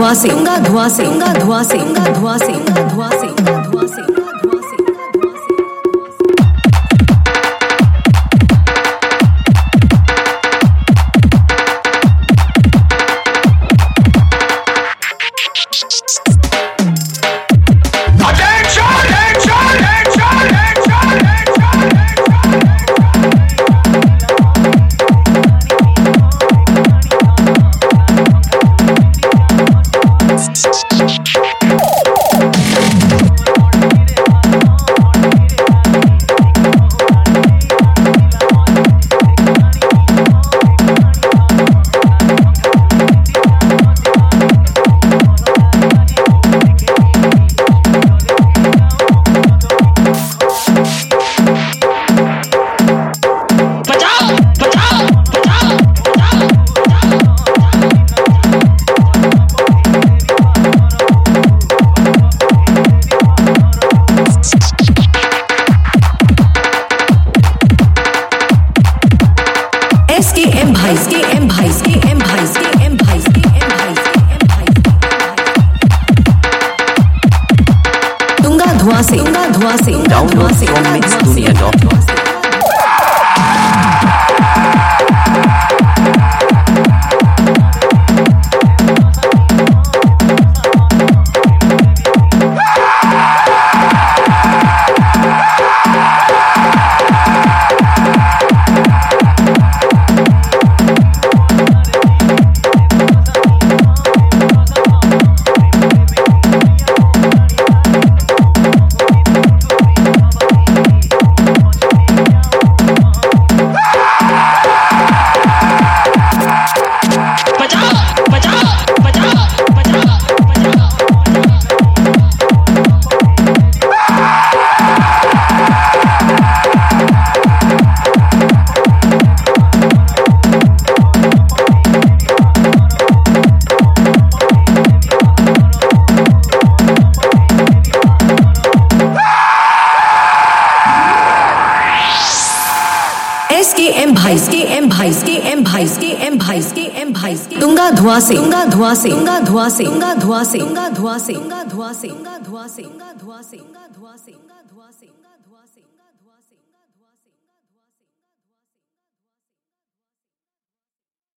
धुआं से, धुआं से, धुआं से, धुआं से, धुआं से, धुआं से, धुआं से। एम भाई, एम भाई, एम भाई, एम भाई, एम भाई, दूंगा धुआं से, दूंगा धुआं से, धुआं से, Mixdunia.com एम भाई, एम भाई, एम भाई, एम भाई, एम भाई, दूंगा धुआं से, दूंगा धुआं से, दूंगा धुआं से, दूंगा धुआं से, दूंगा धुआं से, दूंगा धुआं से, दूंगा धुआं से, दूंगा धुआं से, दूंगा धुआं से, दूंगा धुआं से, दूंगा धुआं से, दूंगा धुआं से।